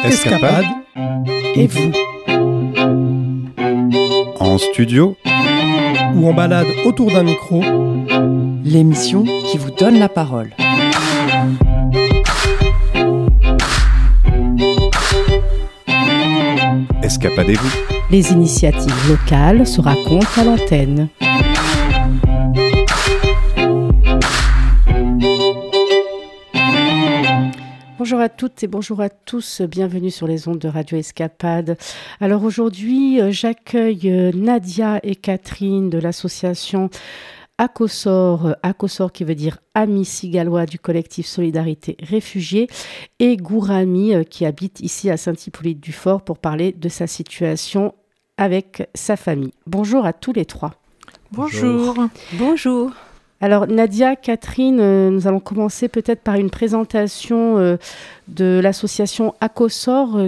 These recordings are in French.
Escapade et vous. En studio Ou en balade autour d'un micro. L'émission qui vous donne la parole. Escapadez-vous. Les initiatives locales se racontent à l'antenne. Bonjour à toutes et bonjour à tous, bienvenue sur les ondes de Radio Escapade. Alors aujourd'hui, j'accueille Nadia et Catherine de l'association ACOSOR qui veut dire Amis Cigalois du collectif Solidarité Réfugiés, et Gourami qui habite ici à Saint-Hippolyte-du-Fort pour parler de sa situation avec sa famille. Bonjour à tous les trois. Bonjour. Bonjour. Alors Nadia, Catherine, nous allons commencer peut-être par une présentation de l'association ACOSOR.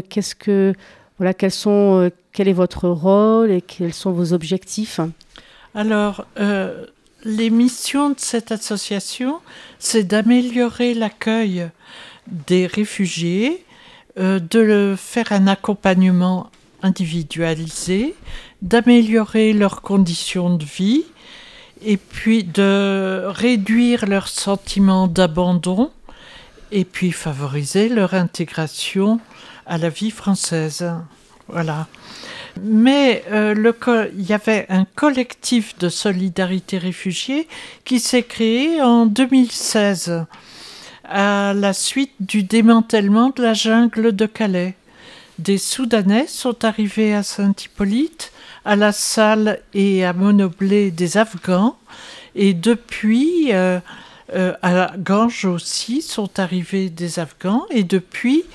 Quel est votre rôle et quels sont vos objectifs ? Alors, les missions de cette association, c'est d'améliorer l'accueil des réfugiés, de faire un accompagnement individualisé, d'améliorer leurs conditions de vie, et puis de réduire leur sentiment d'abandon et puis favoriser leur intégration à la vie française. Voilà. Mais il y avait un collectif de solidarité réfugiés qui s'est créé en 2016 à la suite du démantèlement de la jungle de Calais. Des Soudanais sont arrivés à Saint-Hippolyte, à La Salle et à Monoblé des Afghans, et depuis à Ganges aussi sont arrivés des Afghans, et depuis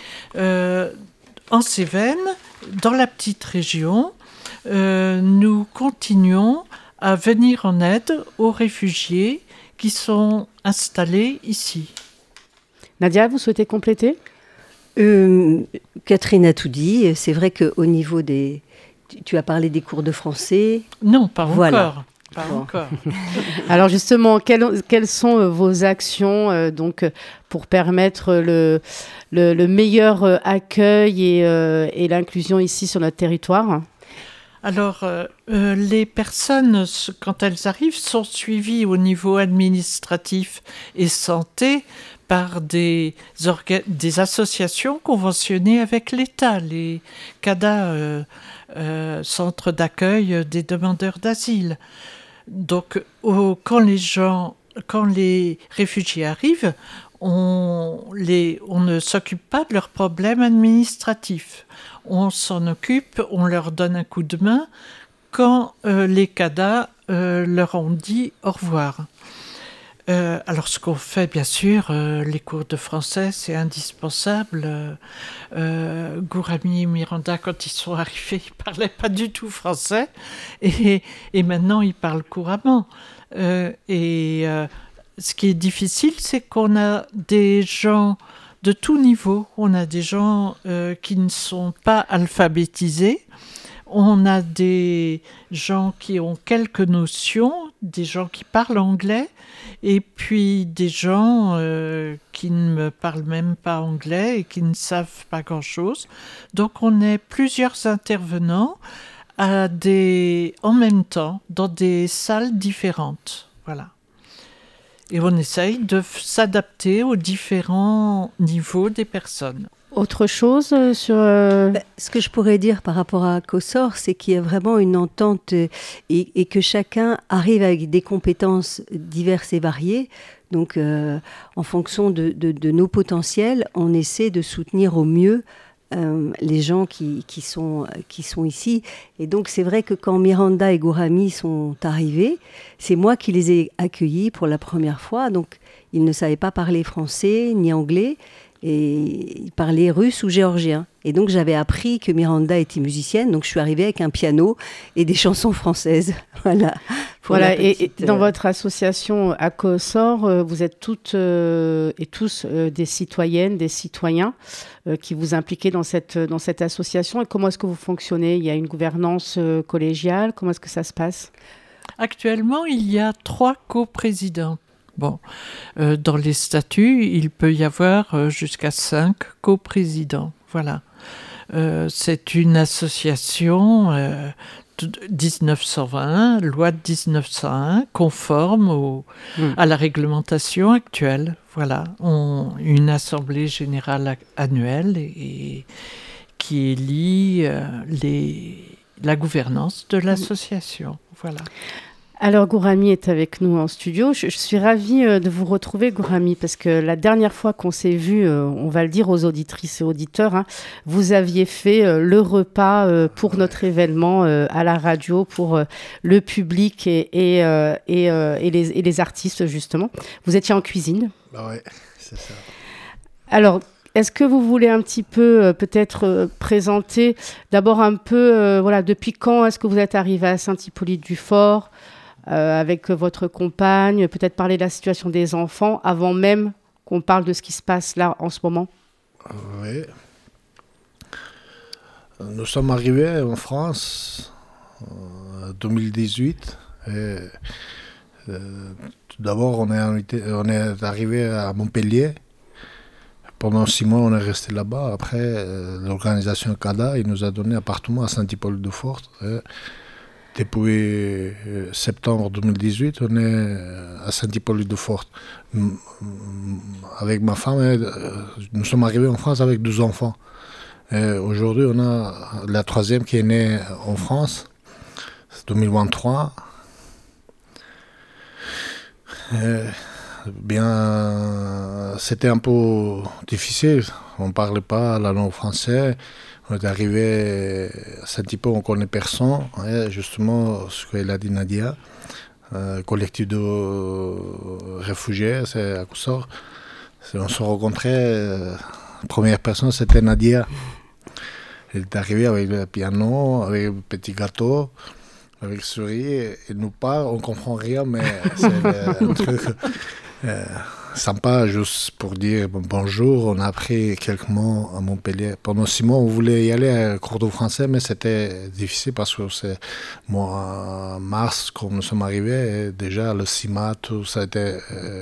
en Cévennes, dans la petite région, nous continuons à venir en aide aux réfugiés qui sont installés ici. Nadia, vous souhaitez compléter ? Catherine a tout dit. C'est vrai qu'au niveau des... Tu as parlé des cours de français. Non, pas voilà. Encore. Pas encore. Alors justement, quelles sont vos actions pour permettre le meilleur accueil et l'inclusion ici sur notre territoire ? Alors, les personnes, quand elles arrivent, sont suivies au niveau administratif et santé par des associations conventionnées avec l'État, les CADA, centres d'accueil des demandeurs d'asile. Donc, quand les réfugiés arrivent, on ne s'occupe pas de leurs problèmes administratifs. On s'en occupe, on leur donne un coup de main quand les CADA leur ont dit au revoir. Alors, ce qu'on fait, bien sûr, les cours de français, c'est indispensable. Gourami et Miranda, quand ils sont arrivés, ils ne parlaient pas du tout français. Et maintenant, ils parlent couramment. Ce qui est difficile, c'est qu'on a des gens de tout niveau. On a des gens qui ne sont pas alphabétisés. On a des gens qui ont quelques notions, des gens qui parlent anglais, et puis des gens qui ne parlent même pas anglais et qui ne savent pas grand-chose. Donc on est plusieurs intervenants en même temps dans des salles différentes. Voilà. Et on essaye de s'adapter aux différents niveaux des personnes. Autre chose sur... Ce que je pourrais dire par rapport à ACOSOR, c'est qu'il y a vraiment une entente et que chacun arrive avec des compétences diverses et variées. Donc, en fonction de nos potentiels, on essaie de soutenir au mieux les gens qui sont ici. Et donc, c'est vrai que quand Miranda et Gourami sont arrivés, c'est moi qui les ai accueillis pour la première fois. Donc, ils ne savaient pas parler français ni anglais. Et il parlait russe ou géorgien. Et donc, j'avais appris que Miranda était musicienne. Donc, je suis arrivée avec un piano et des chansons françaises. Voilà. Et dans votre association ACOSOR, vous êtes toutes et tous des citoyennes, des citoyens qui vous impliquez dans cette association. Et comment est-ce que vous fonctionnez ? Il y a une gouvernance collégiale. Comment est-ce que ça se passe ? Actuellement, il y a 3 coprésidents. Bon, dans les statuts, il peut y avoir jusqu'à 5 coprésidents. Voilà. C'est une association de 1921, loi de 1901, conforme à la réglementation actuelle. Voilà. Une assemblée générale annuelle et qui élit la gouvernance de l'association. Voilà. Alors, Gourami est avec nous en studio. Je suis ravie de vous retrouver, Gourami, parce que la dernière fois qu'on s'est vu, on va le dire aux auditrices et auditeurs, hein, vous aviez fait le repas pour notre événement à la radio, pour le public et les artistes, justement. Vous étiez en cuisine. Oui, c'est ça. Alors, est-ce que vous voulez un petit peu peut-être présenter d'abord un peu, depuis quand est-ce que vous êtes arrivé à Saint-Hippolyte-du-Fort avec votre compagne, peut-être parler de la situation des enfants avant même qu'on parle de ce qui se passe là en ce moment? Oui. Nous sommes arrivés en France en 2018. Et, tout d'abord, on est arrivé à Montpellier. Pendant 6 mois, on est resté là-bas. Après, l'organisation CADA, il nous a donné un appartement à Saint-Hippolyte-du-Fort. Depuis septembre 2018, on est à Saint-Hippolyte-du-Fort. Avec ma femme, nous sommes arrivés en France avec 2 enfants. Et aujourd'hui, on a la 3e qui est née en France, c'est 2023. C'était un peu difficile. On ne parlait pas la langue française. On est arrivé à Saint-Hippo, on ne connaît personne. Et justement, ce qu'elle a dit Nadia, collectif de réfugiés, c'est à Coussor. On se rencontrait, la première personne, c'était Nadia. Elle est arrivée avec le piano, avec le petit gâteau, avec le sourire. Elle nous parle, on ne comprend rien, mais c'est un truc sympa, juste pour dire bonjour. On a appris quelques mots à Montpellier. Pendant 6 mois, on voulait y aller à cours de français, mais c'était difficile parce que c'est en mars, quand nous sommes arrivés, et déjà le CIMA, tout ça était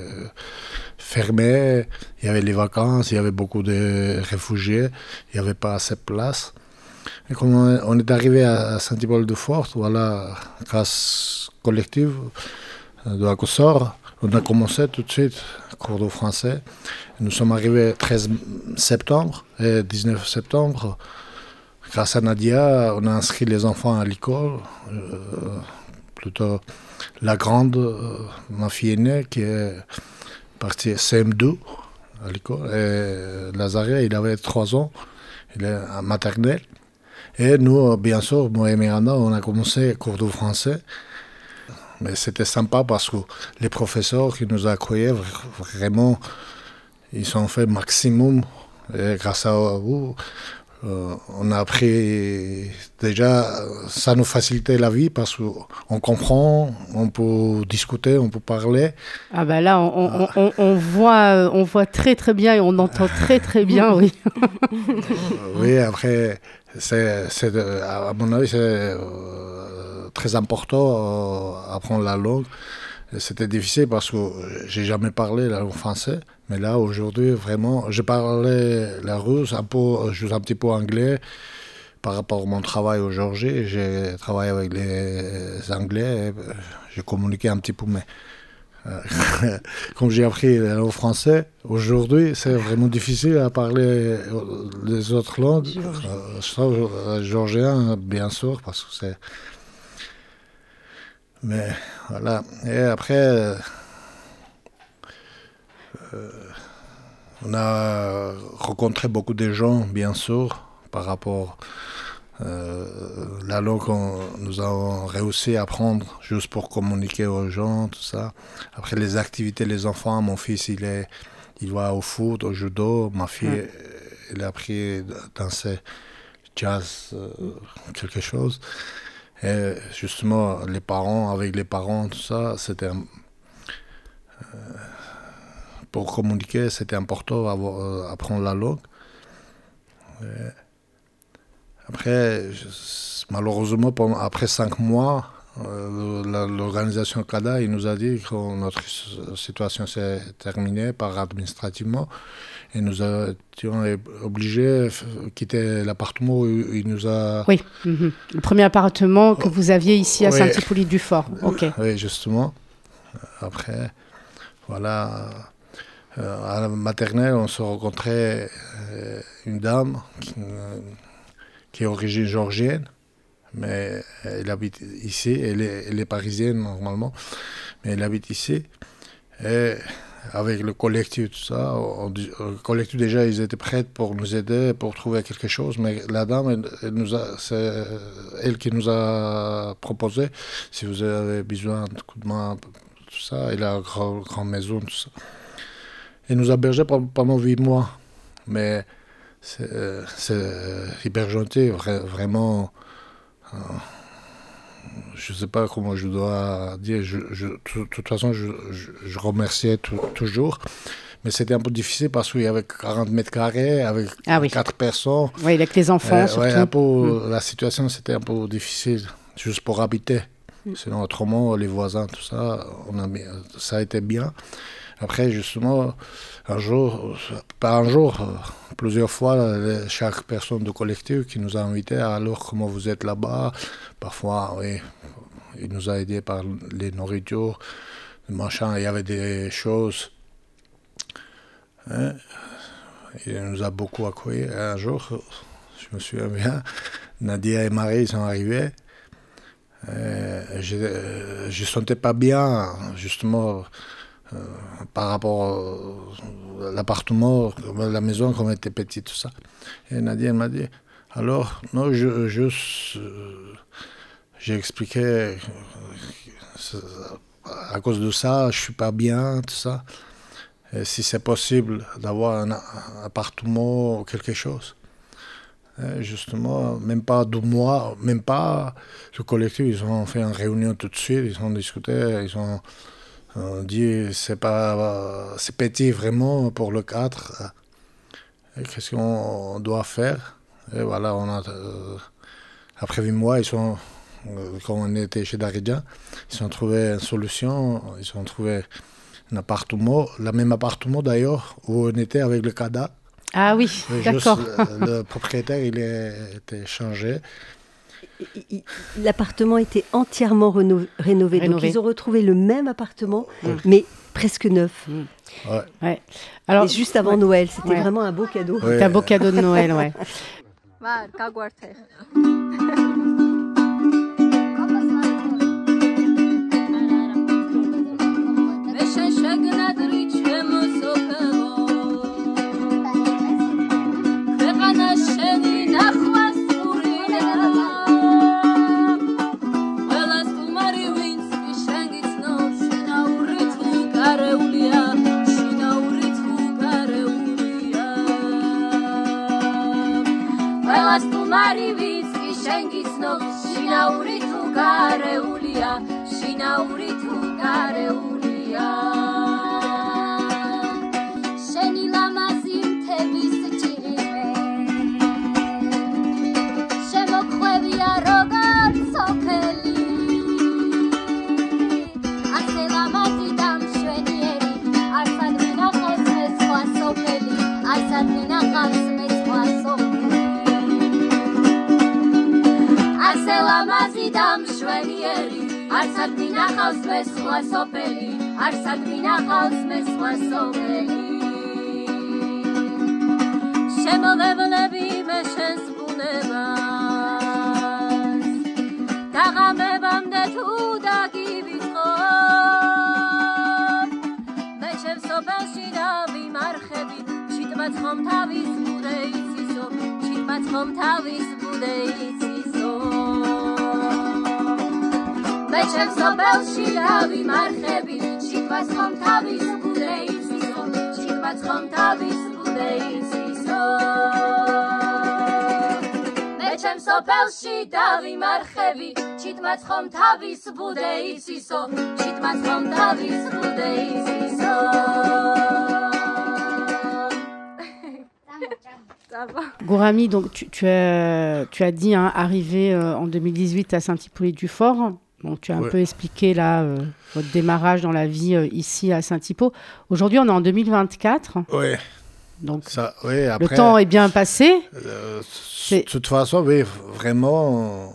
fermé. Il y avait les vacances, il y avait beaucoup de réfugiés, il n'y avait pas assez de place. Et quand on est arrivé à Saint-Hippolyte-du-Fort, voilà, grâce collective de la Coussor, on a commencé tout de suite cours de français. Nous sommes arrivés le 13 septembre et 19 septembre. Grâce à Nadia, on a inscrit les enfants à l'école. Plutôt la grande, ma fille aînée, qui est partie CM2 à l'école. Et Lazare, il avait 3 ans. Il est en maternelle. Et nous, bien sûr, moi et Miranda, on a commencé cours de français. Mais c'était sympa parce que les professeurs qui nous accueillaient, vraiment, ils ont fait le maximum. Et grâce à vous, on a appris déjà, ça nous facilitait la vie parce qu'on comprend, on peut discuter, on peut parler. Ah bah là, on voit très très bien et on entend très très bien, oui. Oui, après, à mon avis, c'est très important apprendre la langue. C'était difficile parce que j'ai jamais parlé la langue française, mais là aujourd'hui vraiment, je parlais la russe, juste un petit peu anglais par rapport à mon travail au Géorgie. J'ai travaillé avec les Anglais, j'ai communiqué un petit peu, mais comme j'ai appris la langue française, aujourd'hui c'est vraiment difficile à parler les autres langues, sauf géorgien bien sûr parce que c'est. Mais voilà. Et après, on a rencontré beaucoup de gens, bien sûr, par rapport à la langue que nous avons réussi à apprendre juste pour communiquer aux gens, tout ça. Après les activités, les enfants, mon fils, il va au foot, au judo. Ma fille, elle a appris à danser jazz, quelque chose. Et justement, avec les parents, tout ça, c'était pour communiquer, c'était important d'apprendre la langue. Et après, malheureusement, après 5 mois, l'organisation CADA, il nous a dit que notre situation s'est terminée par administrativement et nous étions obligés de quitter l'appartement où il nous a... Oui, le premier appartement que vous aviez ici à Saint-Hippolyte-du-Fort. Ok. Oui, justement. Après, voilà, à la maternelle, on se rencontrait une dame qui est d'origine géorgienne. Mais elle habite ici, elle est parisienne normalement, mais elle habite ici. Et avec le collectif, tout ça, le collectif déjà, ils étaient prêts pour nous aider, pour trouver quelque chose. Mais la dame, c'est elle qui nous a proposé, si vous avez besoin de coup de main, tout ça, elle a une grande maison, tout ça. Elle nous a hébergé pendant 8 mois. Mais c'est hyper gentil, vraiment. Je ne sais pas comment je dois dire. De toute façon, je remerciais toujours. Mais c'était un peu difficile parce qu'il y avait 40 mètres carrés, avec 4 personnes. Oui, avec les enfants surtout. La situation, c'était un peu difficile, juste pour habiter. Sinon, autrement, les voisins, tout ça, ça a été bien. Après, justement, plusieurs fois, chaque personne du collectif qui nous a invités, alors comment vous êtes là-bas, parfois, oui, il nous a aidés par les nourritures, machin, il y avait des choses. Il nous a beaucoup accueillis. Un jour, je me souviens bien, Nadia et Marie sont arrivés. Je ne sentais pas bien, justement, par rapport à l'appartement, la maison, comme elle était petite, tout ça. Et Nadia m'a dit, alors, non, j'ai expliqué, à cause de ça, je ne suis pas bien, tout ça. Et si c'est possible d'avoir un appartement ou quelque chose. Et justement, même pas 2 mois, même pas le collectif, ils ont fait une réunion tout de suite, ils ont discuté, ils ont dit c'est petit vraiment pour le cadre. Qu'est-ce qu'on doit faire? Et voilà, après 8 mois, quand on était chez Darija, ils ont trouvé une solution, ils ont trouvé un appartement, le même appartement d'ailleurs, où on était avec le CADA. Ah oui, d'accord. Le propriétaire, il était changé. L'appartement était entièrement rénové. Donc ils ont retrouvé le même appartement, mais presque neuf. Ouais. Alors, et juste avant Noël, c'était vraiment un beau cadeau. C'était un beau cadeau de Noël, ouais. Gourami, donc tu as dit arrivé en 2018 à Saint-Hippolyte-du-Fort. Donc, tu as un peu expliqué là votre démarrage dans la vie ici à Saint-Hypo. Aujourd'hui, on est en 2024. Oui. Donc, après, le temps est bien passé. De toute façon, oui, vraiment...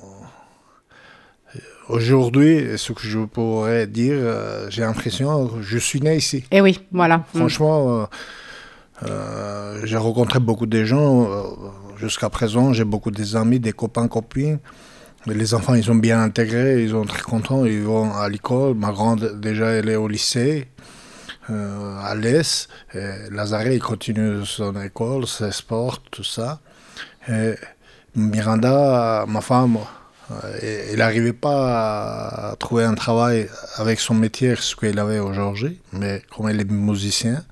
Aujourd'hui, ce que je pourrais dire, j'ai l'impression que je suis né ici. Eh oui, voilà. Franchement, j'ai rencontré beaucoup de gens. Jusqu'à présent, j'ai beaucoup d'amis, des copains, copines. Les enfants, ils sont bien intégrés, ils sont très contents, ils vont à l'école. Ma grande, déjà, elle est au lycée, à l'Est. Lazare, il continue son école, ses sports, tout ça. Et Miranda, ma femme, elle n'arrivait pas à trouver un travail avec son métier, ce qu'elle avait aujourd'hui. Mais comme elle est musicien,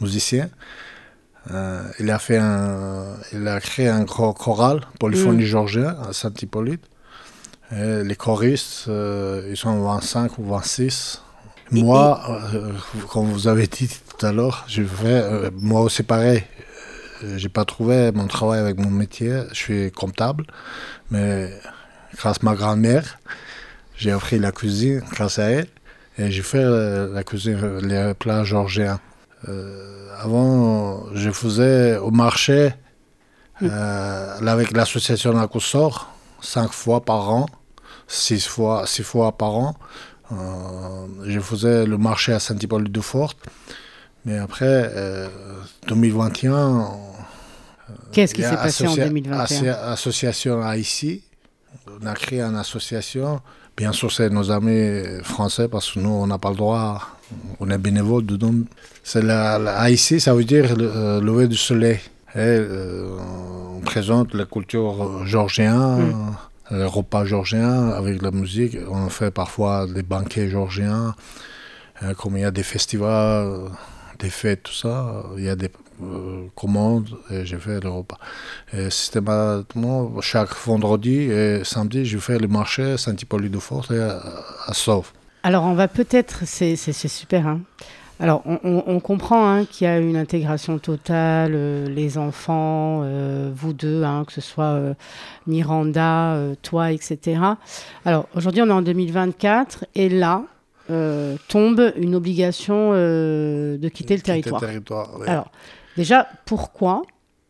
il a créé un gros choral polyphonie georgien à Saint-Hippolyte. Et les choristes, ils sont 25 ou 26. Moi, comme vous avez dit tout à l'heure, moi aussi pareil. J'ai pas trouvé mon travail avec mon métier. Je suis comptable, mais grâce à ma grand-mère, j'ai appris la cuisine grâce à elle. Et j'ai fait la cuisine, les plats georgiens. Avant, je faisais au marché avec l'association Acossor 5 fois par an, 6 fois par an. Je faisais le marché à Saint-Hippolyte-de-Fort. Mais après, 2021... Qu'est-ce qui s'est passé en 2021 Association ici. On a créé une association. Bien sûr, c'est nos amis français parce que nous, on n'a pas le droit. On est bénévole dedans. C'est ici, ça veut dire le lever du soleil. On présente la culture georgienne, les repas georgiens avec la musique. On fait parfois des banquets georgiens. Comme il y a des festivals, des fêtes, tout ça, il y a des commandes et je fais le repas. Et systématiquement, chaque vendredi et samedi, je fais le marché Saint-Hippolyte-de-Fort et à Sauve. Alors, on va peut-être... C'est super, hein. Alors, on comprend hein, qu'il y a une intégration totale, les enfants, vous deux, hein, que ce soit Miranda, toi, etc. Alors, aujourd'hui, on est en 2024 et là, tombe une obligation de quitter le territoire. Oui. Alors, déjà, pourquoi ?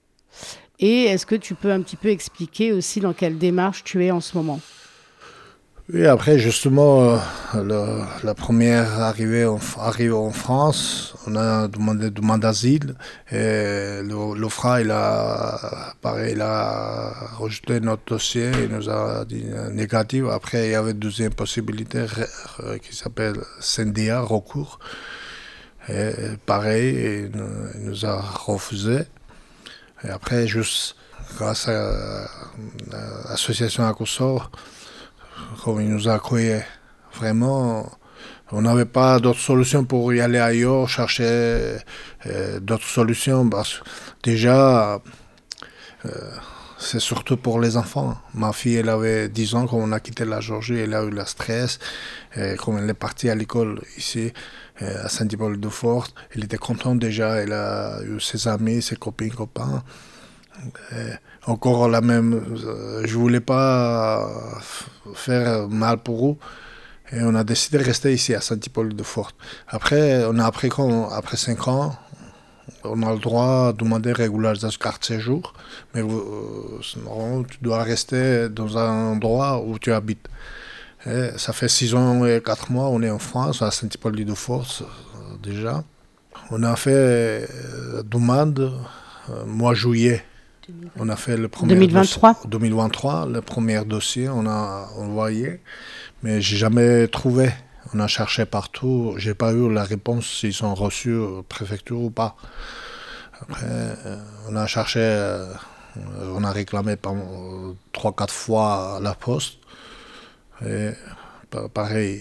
Et est-ce que tu peux un petit peu expliquer aussi dans quelle démarche tu es en ce moment ? Oui, après, justement, la première arrivée en France, on a demandé d'asile. Et l'OFRA, il a rejeté notre dossier, il nous a dit négatif. Après, il y avait une deuxième possibilité qui s'appelle CNDA, recours. Et pareil, il nous a refusé. Et après, juste grâce à l'association Acossor, comme il nous a accueillis, vraiment, on n'avait pas d'autre solution pour y aller ailleurs, chercher d'autres solutions. Parce que déjà, c'est surtout pour les enfants. Ma fille, elle avait 10 ans quand on a quitté la Géorgie, elle a eu le stress. Et comme elle est partie à l'école ici, à Saint-Hippolyte-de-Fort, elle était contente déjà, elle a eu ses amis, ses copines, copains. Et encore la même, je voulais pas faire mal pour eux et on a décidé de rester ici à Saint-Hippolyte-de-Fort. Après, on a appris qu'après 5 ans, on a le droit de demander régularisation carte séjour, mais sinon, tu dois rester dans un endroit où tu habites. Et ça fait 6 ans et 4 mois, on est en France, à Saint-Hippolyte-de-Fort déjà. On a fait demande mois juillet. On a fait le premier 2023, le premier dossier, on a envoyé, mais j'ai jamais trouvé. On a cherché partout, j'ai pas eu la réponse s'ils sont reçus aux préfectures ou pas. Après, on a cherché, on a réclamé 3-4 fois à la poste. Et pareil,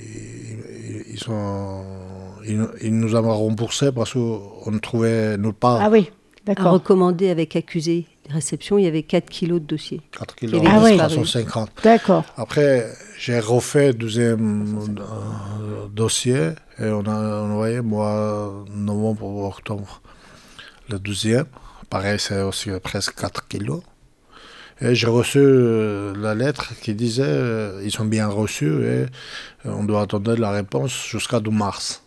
ils nous ont remboursé parce qu'on ne trouvait nulle part. Ah oui. D'accord. À recommander avec accusé de réception, il y avait 4 kilos de dossiers. 4 kilos, 350. D'accord. Après, j'ai refait le deuxième dossier et on a envoyé, mois novembre ou octobre, le deuxième. Pareil, c'est aussi presque 4 kilos. Et j'ai reçu la lettre qui disait ils sont bien reçus et on doit attendre la réponse jusqu'à 12 mars.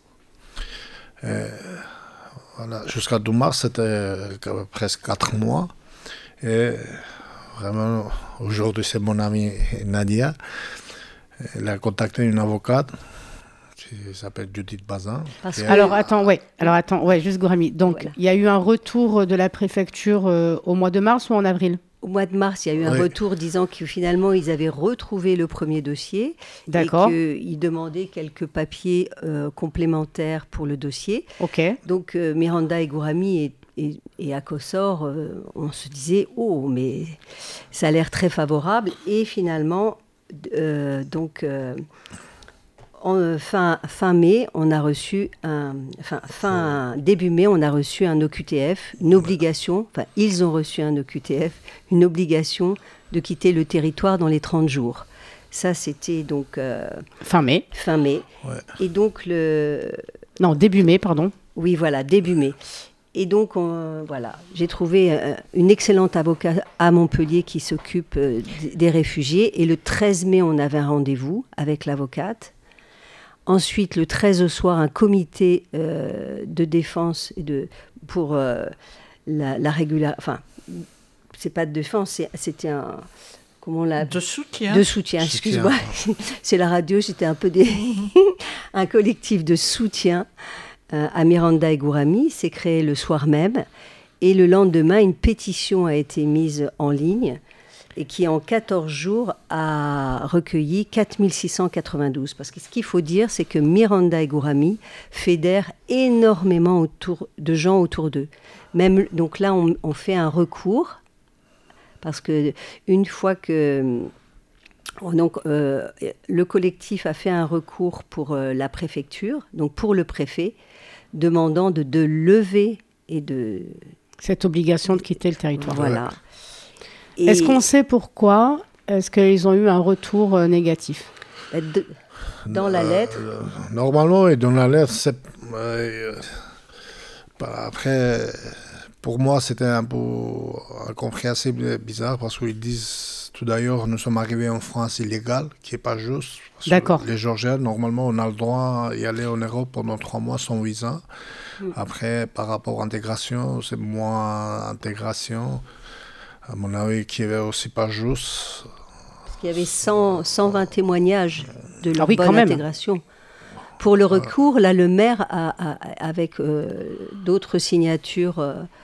Voilà, jusqu'à 12 mars, c'était presque 4 mois. Et vraiment, aujourd'hui, c'est mon amie Nadia. Elle a contacté une avocate qui s'appelle Judith Bazin. Alors attends, juste Gourami. Donc, il y a eu un retour de la préfecture au mois de mars ou en avril ? Au mois de mars, il y a eu un retour disant que finalement, ils avaient retrouvé le premier dossier. D'accord. Et qu'ils demandaient quelques papiers complémentaires pour le dossier. Ok. Donc, Miranda et Gourami et Akosor, on se disait, mais ça a l'air très favorable. Et finalement, fin mai, on a reçu début mai, on a reçu un OQTF, une obligation, ils ont reçu un OQTF, une obligation de quitter le territoire dans les 30 jours. Ça, c'était donc... fin mai. Ouais. Et donc Non, début mai, pardon. Oui, voilà, début mai. Et donc, j'ai trouvé une excellente avocate à Montpellier qui s'occupe des réfugiés. Et le 13 mai, on avait un rendez-vous avec l'avocate. Ensuite, le 13 au soir, un comité de défense pour la régularité. Enfin, c'est pas de défense, c'était un. Comment on l'a. De soutien. De soutien, excuse-moi. C'est la radio, c'était un peu un collectif de soutien à Miranda et Gourami. C'est créé le soir même. Et le lendemain, une pétition a été mise en ligne et qui, en 14 jours, a recueilli 4692. Parce que ce qu'il faut dire, c'est que Miranda et Gourami fédèrent énormément de gens autour d'eux. Même, donc là, on fait un recours, parce que une fois que... le collectif a fait un recours pour la préfecture, donc pour le préfet, demandant de lever et de... Cette obligation de quitter le territoire. Voilà. Est-ce qu'on sait pourquoi est-ce qu'ils ont eu un retour négatif ? Dans la lettre Normalement, et dans la lettre, après, pour moi, c'était un peu incompréhensible et bizarre parce qu'ils disent, tout d'ailleurs, nous sommes arrivés en France illégale, qui n'est pas juste. D'accord. Les Georgiens, normalement, on a le droit d'y aller en Europe pendant 3 mois sans visa. Après, par rapport à l'intégration, c'est moins intégration. À mon avis, qui est aussi pas juste. Parce qu'il y avait 120 témoignages de leur bonne quand même. intégration. Pour le recours, là, le maire, avec d'autres signatures,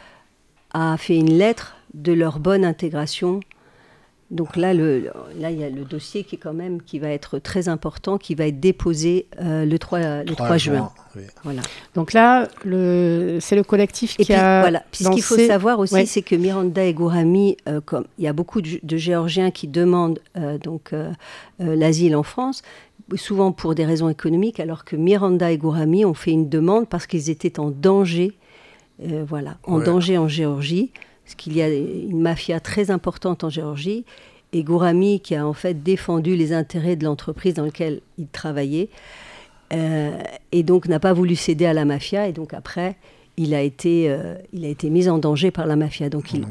a fait une lettre de leur bonne intégration. Donc là, il y a le dossier qui va être très important, qui va être déposé le 3 juin. Oui. Voilà. Donc là, c'est le collectif qui a voilà. Puis ce qu'il faut savoir aussi, c'est que Miranda et Gourami, comme il y a beaucoup de Géorgiens qui demandent l'asile en France, souvent pour des raisons économiques, alors que Miranda et Gourami ont fait une demande parce qu'ils étaient en danger, danger en Géorgie, parce qu'il y a une mafia très importante en Géorgie, et Gourami qui a en fait défendu les intérêts de l'entreprise dans laquelle il travaillait, et donc n'a pas voulu céder à la mafia, et donc après, il a été mis en danger par la mafia. Donc il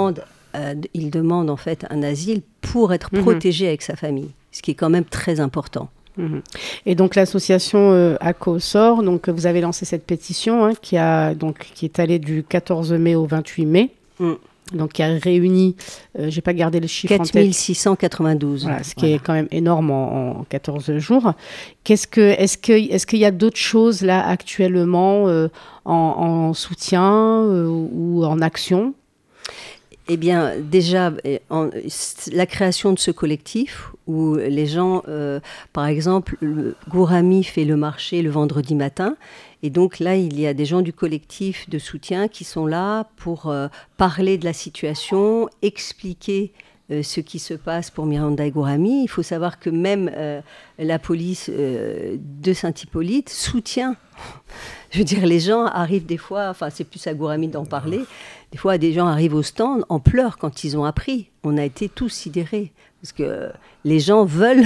demande en fait un asile pour être protégé avec sa famille, ce qui est quand même très important. Et donc l'association Akosor, donc vous avez lancé cette pétition qui est allée du 14 mai au 28 mai. Donc qui a réuni, j'ai pas gardé le chiffre 4692. Voilà, ce qui est quand même énorme en 14 jours. Est-ce qu'il y a d'autres choses là actuellement en soutien ou en action ? Eh bien, déjà, la création de ce collectif où les gens, par exemple, Gourami fait le marché le vendredi matin. Et donc là, il y a des gens du collectif de soutien qui sont là pour parler de la situation, expliquer ce qui se passe pour Miranda et Gourami. Il faut savoir que même la police de Saint-Hippolyte soutient. Je veux dire, les gens arrivent des fois, enfin c'est plus à Gourami d'en parler, des fois des gens arrivent au stand en pleurs quand ils ont appris. On a été tous sidérés, parce que les gens veulent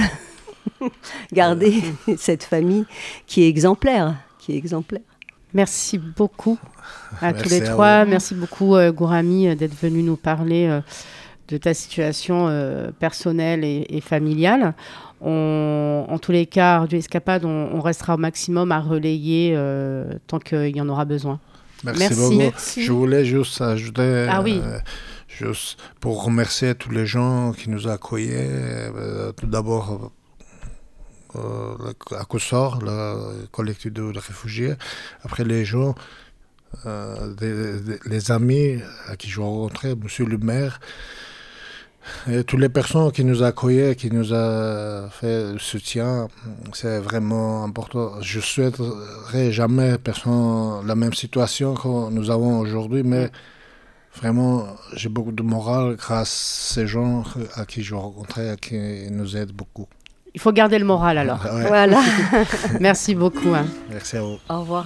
garder cette famille qui est exemplaire. Merci beaucoup à tous les trois. Merci beaucoup Gourami d'être venu nous parler de ta situation personnelle et familiale. En tous les cas, Radio Escapade, on restera au maximum à relayer tant qu'il y en aura besoin. Merci beaucoup. Merci. Je voulais juste ajouter, juste pour remercier tous les gens qui nous ont accueillis. Tout d'abord, à Kossor, le collectif de réfugiés. Après, les gens, les amis à qui je rencontrais, monsieur le maire, et toutes les personnes qui nous ont accueillis, qui nous ont fait soutien, c'est vraiment important. Je ne souhaiterais jamais personne la même situation que nous avons aujourd'hui, mais vraiment, j'ai beaucoup de morale grâce à ces gens à qui je rencontrais, qui nous aident beaucoup. Il faut garder le moral alors. Ouais. Voilà. Merci beaucoup. Merci à vous. Au revoir.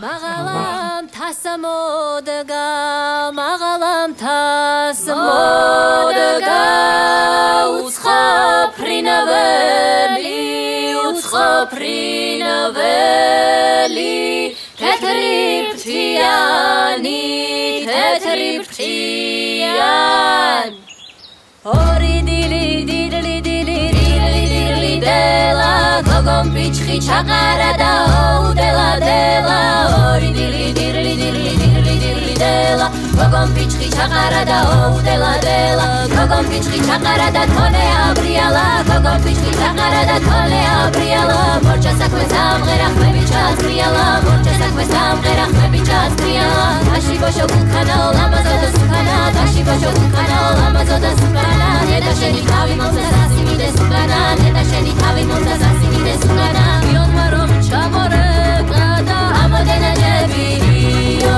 Gogom pichchi chaqarada dela dela ori dili dili dili dili dili dela Gogom pichchi chaqarada dela dela Gogom pichchi chaqarada tone abriala Gogom pichchi chaqarada tone abriala Morcha sakve samgerach mebichas briala Morcha sakve samgerach mebichas briala Tashi bosho vulkana olama zoda sukana Tashi bosho vulkana olama zoda sukana Neda sheni kavi monza sasimi de sukana Neda sheni kavi monza sasimi de sukana Bion marom chamore kada Amodena jebinio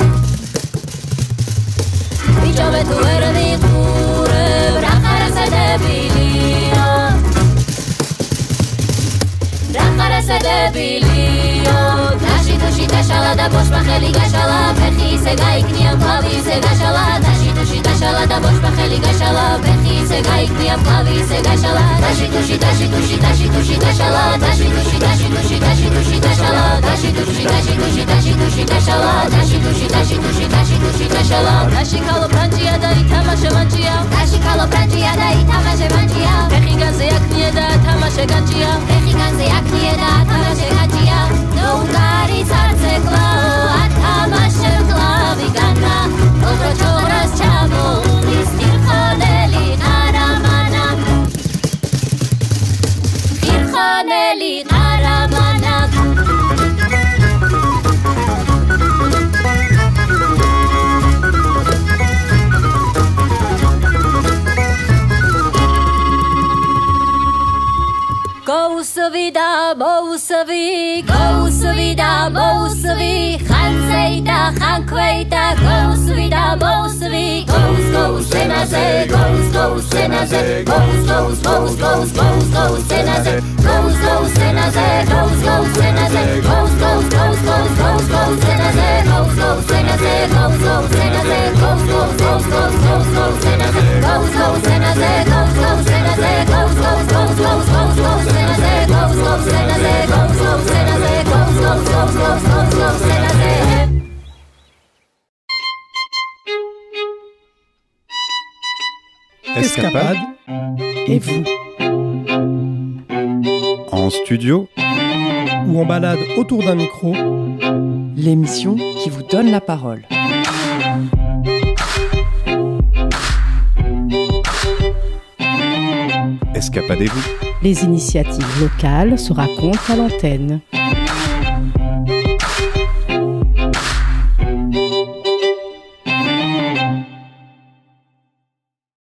Bichove tu erdi kure Brakara se debilio Brakara se debilio Tashi tushi tashala da bosh bacheli gashala Pechi se gaikniam klavi se gashala Tashi tushi tashala da bosh bacheli gashala Pechi se gaikniam klavi se gashala Tashi tushi tashi tushi tashi tushi tashala Tashi tushi tashi tushi tashi tushi tashala Tashi tushi tashi tushi tashi tushi tashala Tashi tushi tashi tushi tashi tushi tashala Tashi kalo pranjia da itamashe manjia Tashi kalo pranjia da itamashe manjia Pechi ganze yaknie da tamashe ganjia Pechi ganze yaknie da tamashe ganjia No gari sarce klao atamashe klavi gana Dobro choras chavo listir khaneli qaramana Khaneli qaramana Mousavi, Khanseida, Khankweida, Mousavi, Senaze, Senaze, Senaze, Escapade et vous. En studio ou en balade autour d'un micro, l'émission qui vous donne la parole. Escapadez-vous. Les initiatives locales se racontent à l'antenne.